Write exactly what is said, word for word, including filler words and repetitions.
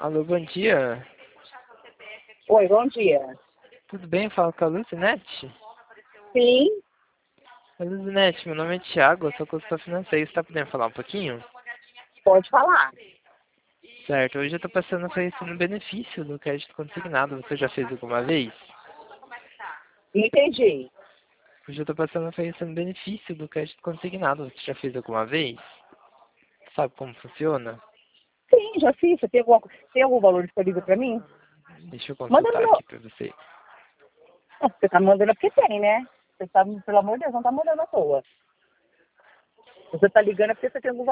Alô, bom dia. Oi, bom dia. Tudo bem? Fala com a Luzinete? Sim, Oi, Luzinete, meu nome é Thiago, eu sou consultor financeiro. Você está podendo falar um pouquinho? pode falar. Certo, hoje eu estou passando a oferecer um benefício do crédito consignado. Você já fez alguma vez? Entendi. Hoje eu estou passando a oferecer um benefício do crédito consignado. Você já fez alguma vez? Sabe como funciona? Sim, já fiz. Você tem algum, tem algum valor disponível para mim? Deixa eu Manda no consultar meu... aqui para você. Ah, você tá mandando é porque tem, né? Você tá, pelo amor de Deus, não tá mandando à toa. Você tá ligando é porque você tem algum